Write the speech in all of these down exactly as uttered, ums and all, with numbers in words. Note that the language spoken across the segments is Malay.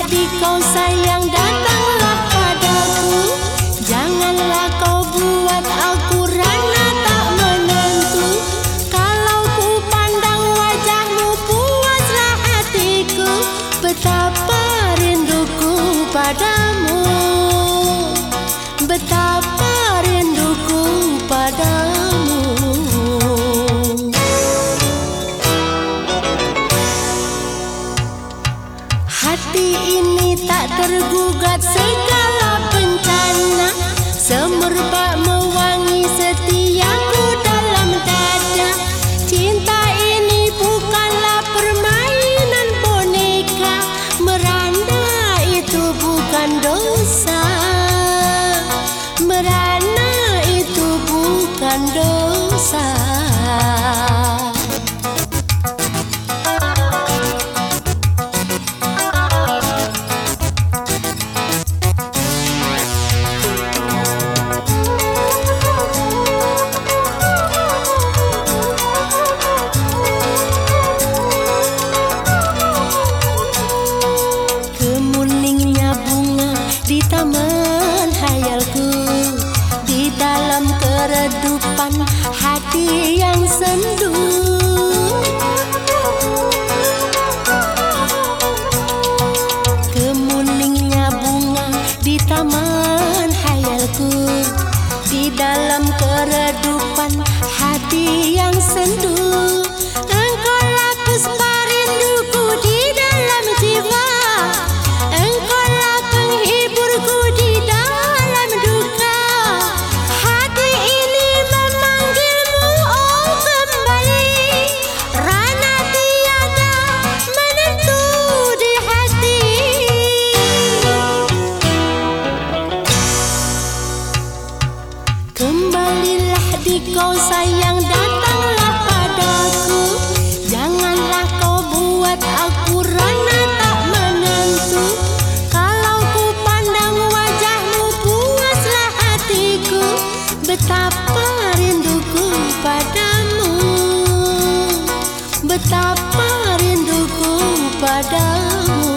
di kau sayang datanglah padaku. Janganlah kau buat aku rana tak menentu. Kalau ku pandang wajahmu puaslah hatiku. Betapa rinduku padamu, betapa rinduku padamu. Hati ini tak tergugat segala bencana. Semerbak mewangi setiaku dalam dada. Cinta ini bukanlah permainan boneka. Merana itu bukan dosa, merana itu bukan dosa. Di taman hayalku, di dalam keredupan hati yang sendu. Kemuningnya bunga di taman hayalku, di dalam keredupan hati yang sendu. Engkaulah puspa rinduku di dalam jiwa. Engkaulah penghiburku di dalam duka. Hati ini memanggilmu, oh kembali. Rana tiada menentu di hati. Kembalilah di kau sayang datanglah padaku. Janganlah kau buat aku rana tak menentu. Kalau ku pandang wajahmu puaslah hatiku. Betapa rinduku padamu, betapa rinduku padamu.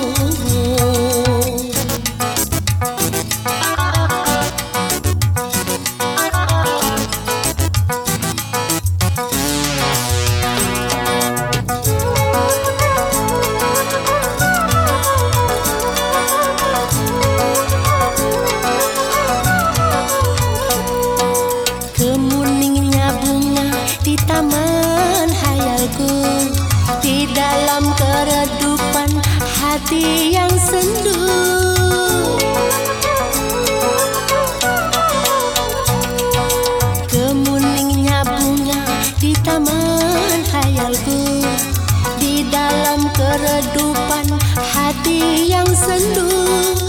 Kemuningnya bunga di taman hayalku, di dalam keredupan hati yang sendu. Kemuningnya bunga di taman hayalku, di dalam keredupan hati yang sendu.